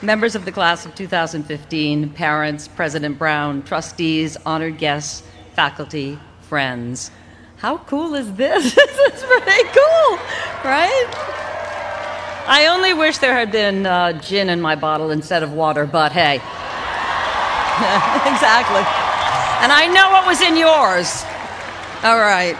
members of the class of 2015, parents, President Brown, trustees, honored guests, faculty, friends. How cool is this? This is pretty cool, right? I only wish there had been gin in my bottle instead of water, but hey. Exactly. And I know what was in yours. All right.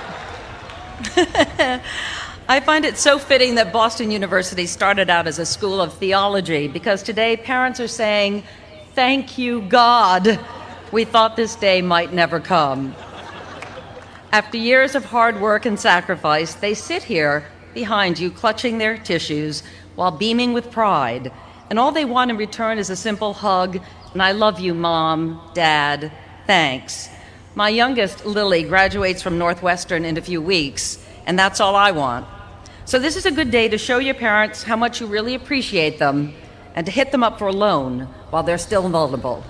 I find it so fitting that Boston University started out as a school of theology, because today parents are saying, "Thank you, God. We thought this day might never come." After years of hard work and sacrifice, they sit here behind you, clutching their tissues while beaming with pride. And all they want in return is a simple hug, and "I love you, Mom, Dad, thanks." My youngest, Lily, graduates from Northwestern in a few weeks, and that's all I want. So this is a good day to show your parents how much you really appreciate them and to hit them up for a loan while they're still vulnerable.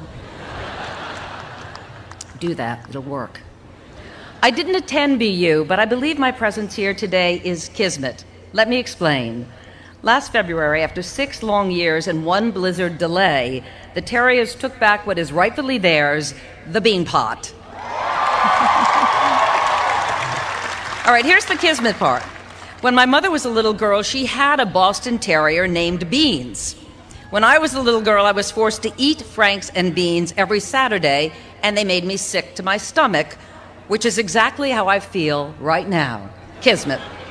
Do that, it'll work. I didn't attend BU, but I believe my presence here today is kismet. Let me explain. Last February, after 6 long years and 1 blizzard delay, the Terriers took back what is rightfully theirs, the bean pot. All right, here's the kismet part. When my mother was a little girl, she had a Boston Terrier named Beans. When I was a little girl, I was forced to eat Franks and Beans every Saturday, and they made me sick to my stomach, which is exactly how I feel right now. Kismet.